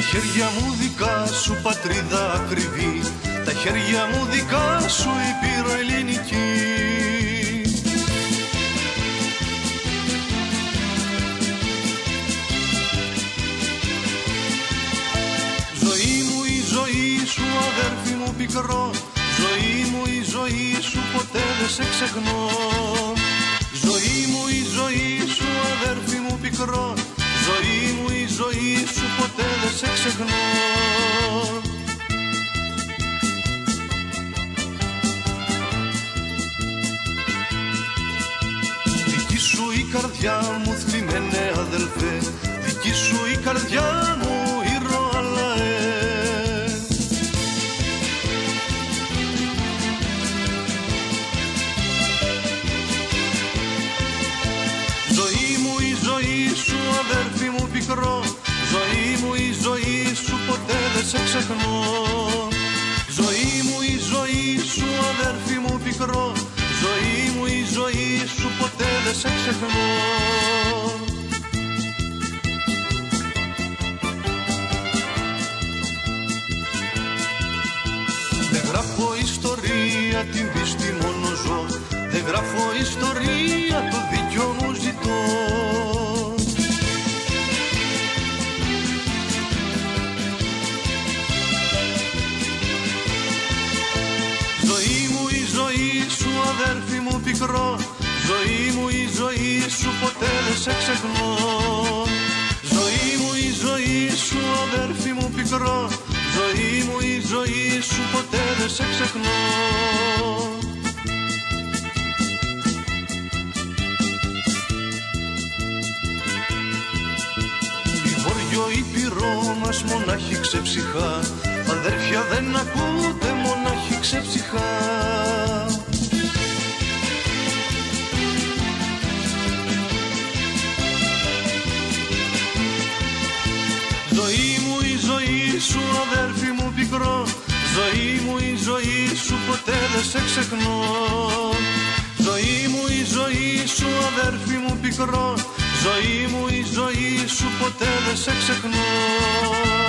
χέρια μου δικά σου πατρίδα ακριβή, τα χέρια μου δικά σου Ήπειρο ελληνική. Ζωή μου η ζωή σου αδέρφη μου πικρό, ζωή μου η ζωή σου ποτέ δεν σε ξεχνώ. Ζωή μου η ζωή σου αδέρφη μου πικρό, ζωή μου η ζωή σου ποτέ δεν σε ξεχνώ. Δική σου η καρδιά μου θλιμμένε αδελφέ, δική σου η καρδιά μου ηρωαλαέ. Ζωή μου η ζωή σου αδέρφη μου πικρό, ζωή μου η ζωή σου ποτέ δεν σε ξεχνώ. Ζωή μου η ζωή σου αδέρφη μου πικρό, ζωή μου η ζωή σου ποτέ δεν σε ξεχνώ. Δεν γράφω ιστορία, την πίστη μόνο ζω, δεν γράφω ιστορία, το δίκιο μου ζητώ. Ζωή μου η ζωή σου αδέρφη μου πικρό, ζωή μου η ζωή σου ποτέ δεν σε ξεχνώ. Ζωή μου η ζωή σου αδέρφη μου πικρό, ζωή μου η ζωή σου ποτέ δεν σε ξεχνώ. Ήπειρο μας μονάχη ξεψυχά, αδέρφια δεν ακούτε μονάχη ξεψυχά. Ζωή μου η ζωή σου αδέρφη μου πικρό, ζωή μου η ζωή σου ποτέ δεν σε ξεχνώ. Ζωή μου η ζωή σου αδέρφη μου πικρό, ζωή μου η ζωή σου ποτέ δεν σε ξεχνώ.